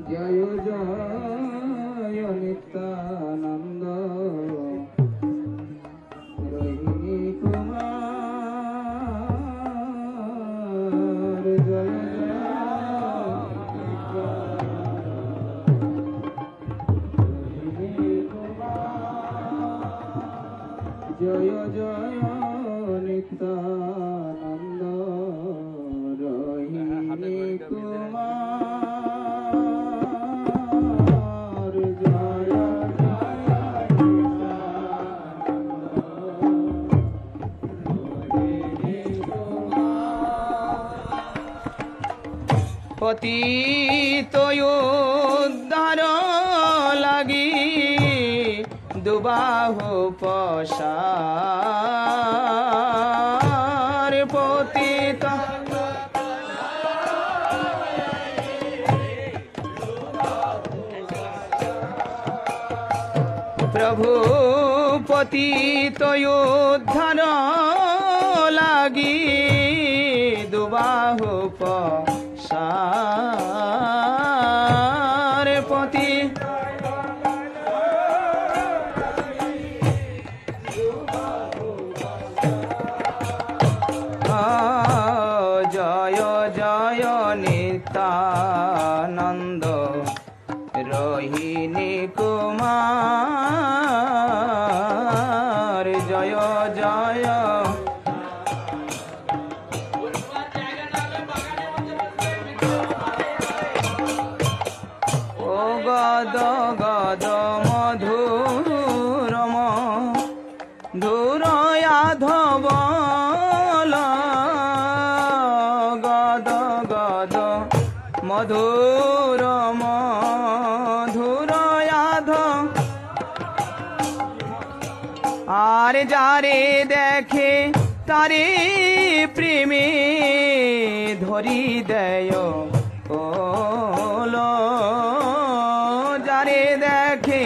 জয় জয় নিত্যানন্দ রোহিণী কুমার জয় জয় জয় নিত্যানন্দ রোহিণী কুমার জয় পতিত উদ্ধার লাগি দুবাহু পসার পতিত প্রভু পতিত উদ্ধার লাগি দুবাহু পসার পতি জয় জয় নিত্যানন্দ রোহিণী কুমার জয় জয় ও গদ গদ মধুরম ধুর আধব গদ গদ মধুর মধুর আধ আর যারে দেখে তারে প্রেমে ধরি দেয় ওলো যারে দেখে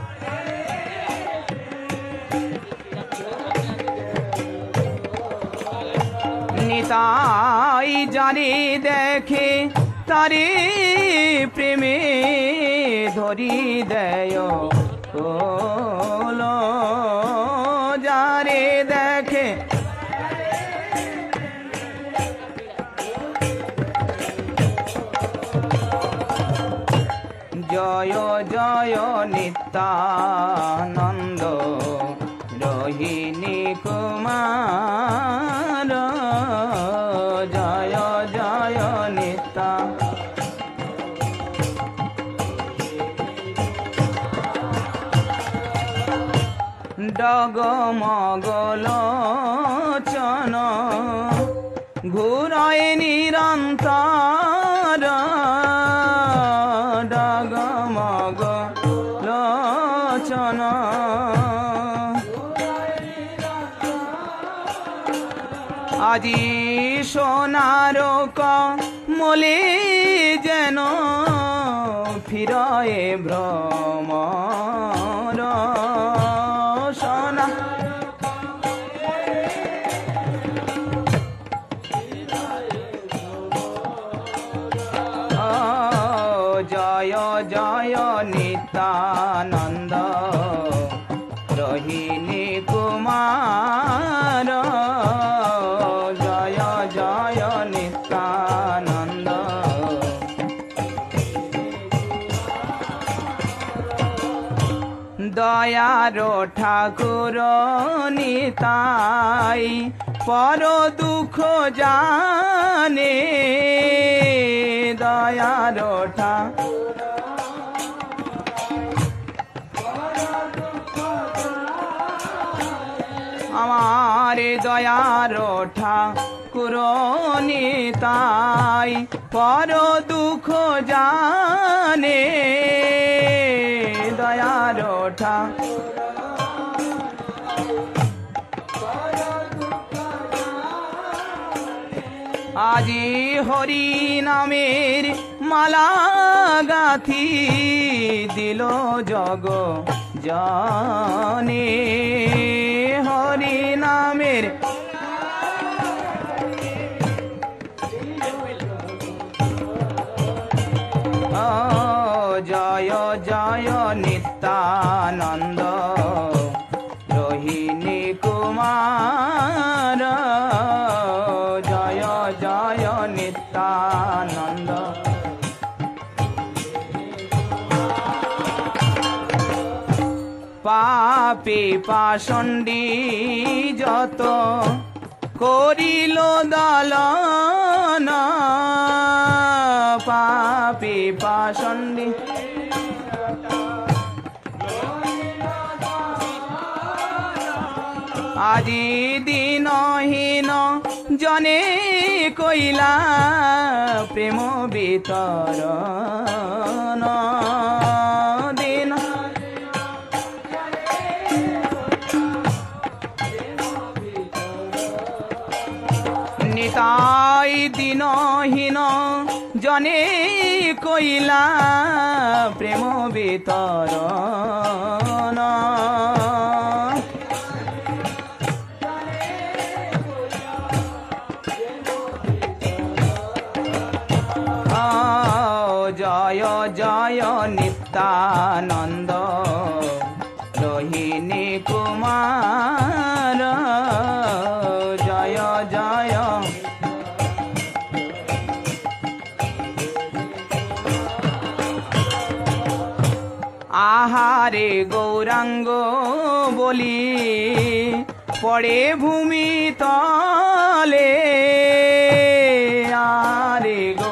নিতাই যারে দেখে তারে প্রেমে ধরি দেয় ওলো যারে দেখে জয় জয় নিত্যানন্দ রোহিণী কুমার জয় জয় নিত্যা ডগমগলোচন ঘুরায় নিরন্তর ডগমগলোচন আজি সোনার কমলে যেন ফিরয়ে ভ্রমর সোনা জয় জয় নিত্যানন্দ রোহিণী কুমার জয় জয় নিত্যানন্দ দয়ার ঠাকুর নিতাই পর দুঃখ জানে দয়ার আমার দয়ার ঠাকুর নিতাই পর দুঃখ জানে দয়ার আজি হরি নামের মালা গাথি দিল জগ জানে হরি নামের জয় জয় নিত্যানন্দ রোহিণী কুমার জয় জয় নিত্যানন্দ। পাপী পাষণ্ডী যত করিল দলন, পাপী পাষণ্ডী আজি দিনহীন জনে কইলা প্রেম বিতরণ। দিন নিতাই দিনহীন জনে কইলা প্রেম বিতরণ। জয় জয় নিত্যানন্দ রোহিণী কুমার জয় জয়। আহারে গৌরাঙ্গ বলি পড়ে ভূমি তলে, আরে গো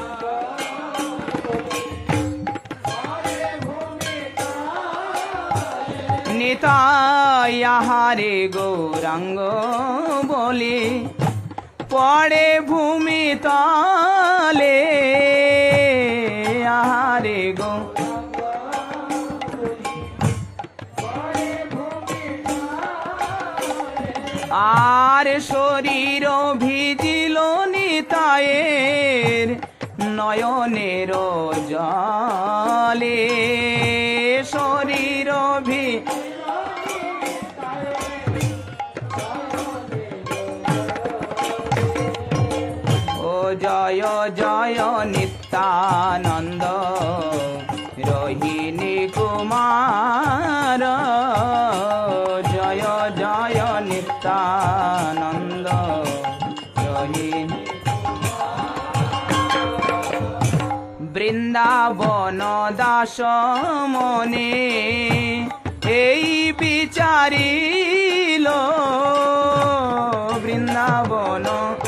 নিতাই আহারে গৌরাঙ্গ বলি পড়ে ভূমি তলে, আহারে গো আর শরীর ভিজিল নিতায়ের নয়নের জলে, শরীর ও জয় জয় নিত্যানন্দ রোহিণী কুমার জয় জয় নিত্যানন্দ রোহিণী। বৃন্দাবন দাস মনে এই বিচারিল, বৃন্দাবন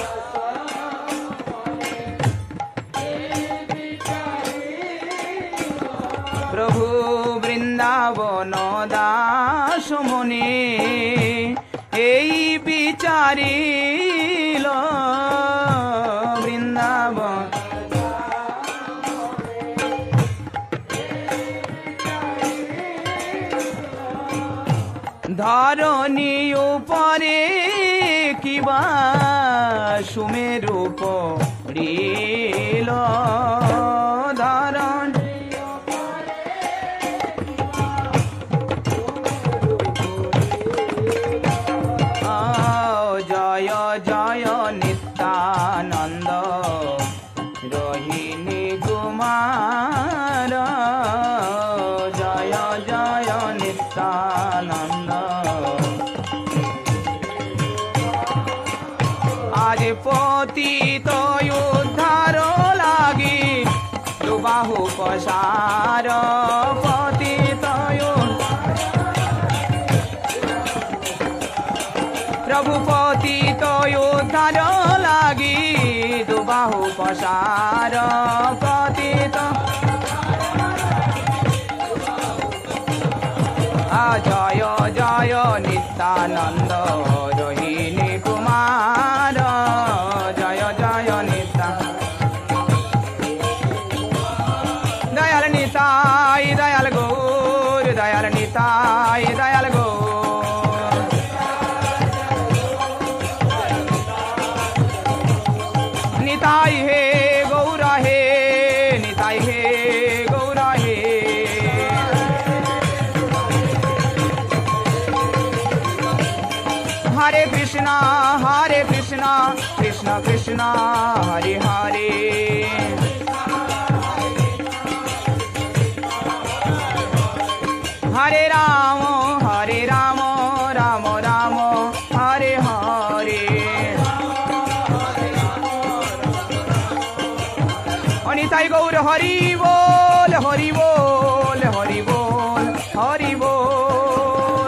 প্রভু বৃন্দাবন দাস মনে এই বিচারিল, বৃন্দাবন ধরণী উপরে কিবা সুমেরু পড়িল, ধরণ জয় জয় নিত্যানন্দ রোহিণী কুমার জয় জয় নিত্যানন্দ। আজ পতিত উদ্ধার লাগি দুবাহু পসার, পতিত প্রভু পতিত উদ্ধার লাগি দুবাহু পসার, পতিত জয় জয় নিত্যানন্দ রোহিণী কুমার জয় জয় নিত্যানন্দ। দয়াল নিতাই দয়াল গৌর, দয়াল নিতাই দয়াল গৌর, নিতাই হে গৌর হে, নিতাই হে গৌর হে। হরে কৃষ্ণ কৃষ্ণ কৃষ্ণ हरे राम राम राम हरे हरे। निताई गौर हरि बोल हरि बोल हरि बोल हरि बोल।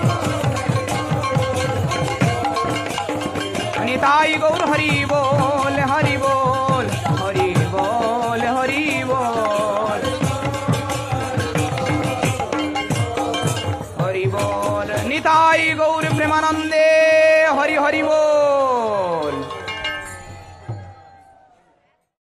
निताई गौर हरि बोल हरि बोल हरि बोल हरि बोल हरि बोल। निताई गौर प्रेमानंदे हरि हरि बोल।